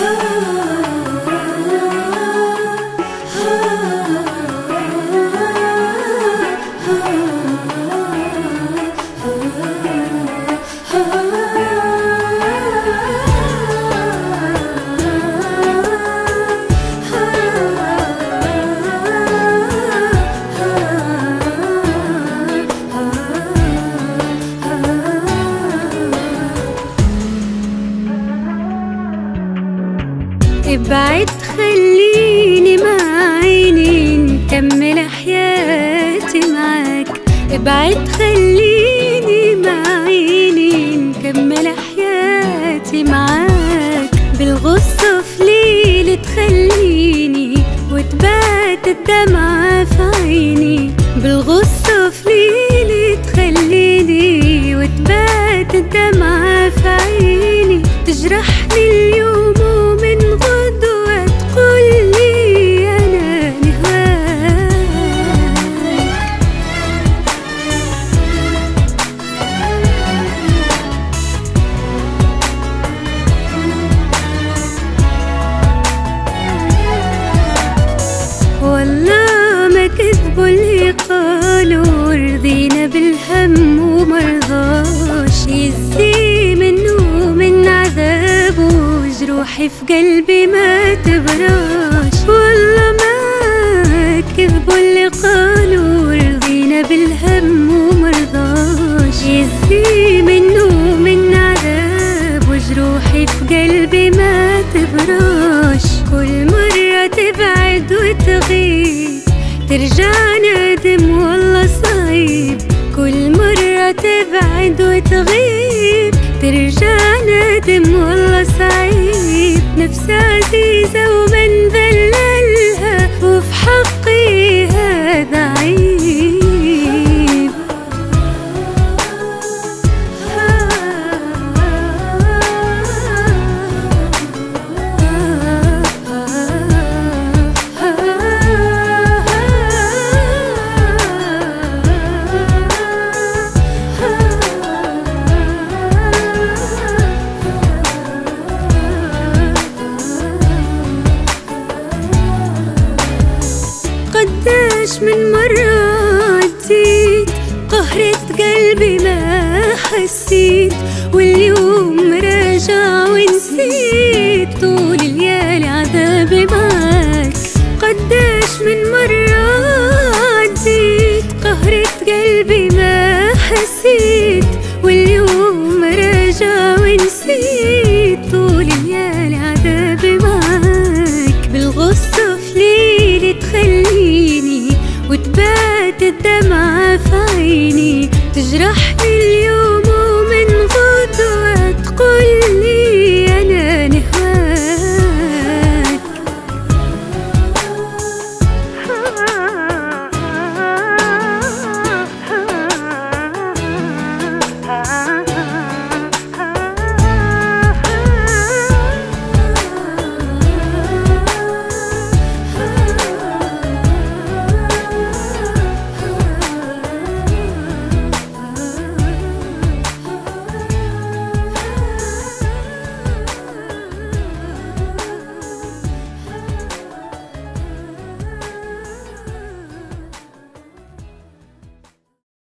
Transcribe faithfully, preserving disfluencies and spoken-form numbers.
ابعد خليني مع عيني نكمل حياتي معاك. ابعد خليني مع عيني نكمل حياتي معاك. بالغصة في ليل تخليني وتبات الدمعة في عيني. بالغصة في ليل تخليني وتبات الدمعة في عيني. تجرحني اليوم ومن غدوة تقولي أنا نهواك. والله ما كذبوا اللي قالوا رضينا بالهم ومرضاش يزي منه من عذابه جروحي في قلبي ما تبراش. والله ما كذبوا اللي قالوا رضينا بالهم ومرضاش يزي منه من عذابه جروحي في قلبي ما تبراش. كل مرة تبعد وتغيب ترجع ندم والله صعيب. كل مرة تبعد وتغيب ترجع ندم والله صعيب. نفس عزيزة وما نذللها وفي حقي هذا عيب. قداش من مرة عديت قهرت قلبي ما حسيت. واليوم راجع ونسيت طول الليالي عذابي معاك. قداش من مرة عديت قهرت قلبي ما حسيت. واليوم راجع ونسيت طول الليالي عذابي معاك. بالغصة في ليلي تخليني وتبات الدمعة في عيني. تجرحني اليوم